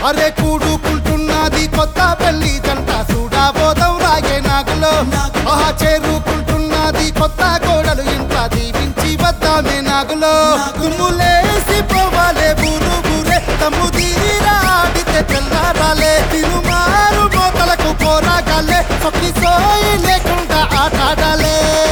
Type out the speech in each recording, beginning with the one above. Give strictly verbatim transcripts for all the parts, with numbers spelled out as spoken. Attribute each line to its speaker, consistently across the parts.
Speaker 1: అరే కూడుకుంటున్నది కొత్త పెళ్లి జంట చూడబోదాం రాగే నాగులో ఆహా చేరుకుంటున్నది కొత్త కోడలు ఇంట్లో దీవించి వద్దామే నాగులో దుమ్ములేసి పోవాలే బూరు బూరే తమ్ము తీరా ఆడితే తెల్లారాలే తిరుమారు మోతలకు పోరాగాలే సొక్కి సోయి లేకుండా ఆటాడాలే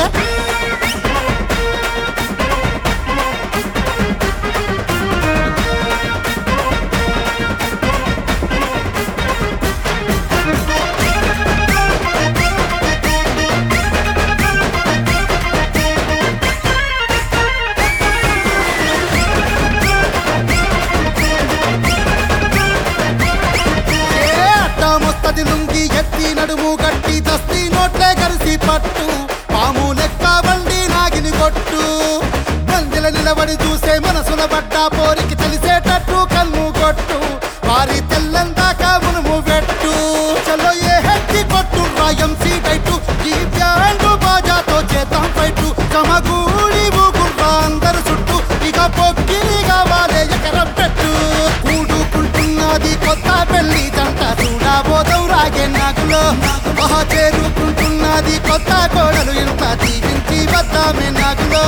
Speaker 1: లుంగి ఎత్తి నడుము గట్టి దస్తి నోట్లే కలిసి పట్టు పాము లెక్క బండి నాగిని కొట్టు గంజల నిలబడి చూసే మనసుల పడ్డ పోరికి తెలిసేటట్టు కన్ను కొట్టు వారి తెల్లందాకా మునుము పెట్టు చలో ఏ హెట్టి కొట్టు రాయం సీటైటు ఈ బ్యాండు బాజాతో చేద్దాం ఫైటు సమగూడి ఊగుర్రా అందరు చుట్టూ ఇక పొక్కిని కావాలే ఎకరం పెట్టు కూడుకుంటున్నది కొత్త పెళ్లి జంట చూడబోదాం రాగే నాగులో ఆహా చేరుకుంటున్నది కొత్త కోడలు ఇంత దీవించి వద్దామే నాగులో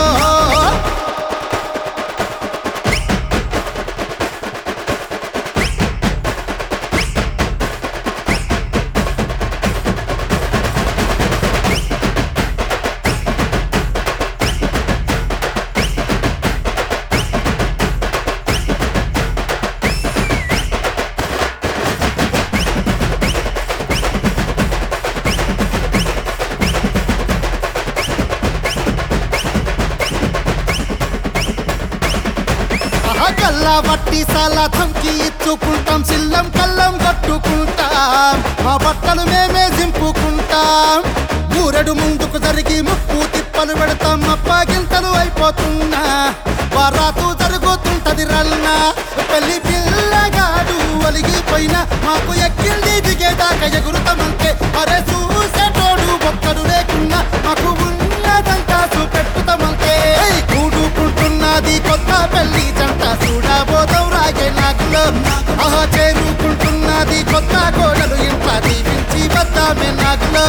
Speaker 1: గల్లా వట్టి సాలా ధంకి ఇచ్చుకుంటాం సిల్లం కల్లం కట్టుకుంటాం మా బట్టలు మేమే దింపుకుంటాం మూరెడు ముందుకు జరిగి ముప్పు తిప్పలు పెడతాం అప్పాగింతలు అయిపోతున్నా వరాతు జరుగుతుంటది రల్నా పెళ్లి పిల్లగాడు ఒలిగిపోయినా మాకు ఎక్కింది దిగేదాకా ఎగురుతామంటే అరే చూసేటోడు ఒక్కడు లేకున్నా మాకు ఉన్నదంతా చూపెట్టుతామంటే కూడుకుంటున్నది కొత్త పెళ్లి జంట చూడబోదాం రాగే నాగులో ఆహా చేరుకుంటున్నది కొత్త కోడలు ఇంట్లో దీవించి వద్దామే నాగులో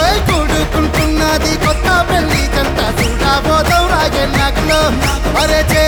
Speaker 1: కూడుకుంటున్నది కొత్త పెళ్లి జంట చూడబోదాం రాగే నాగులో అరే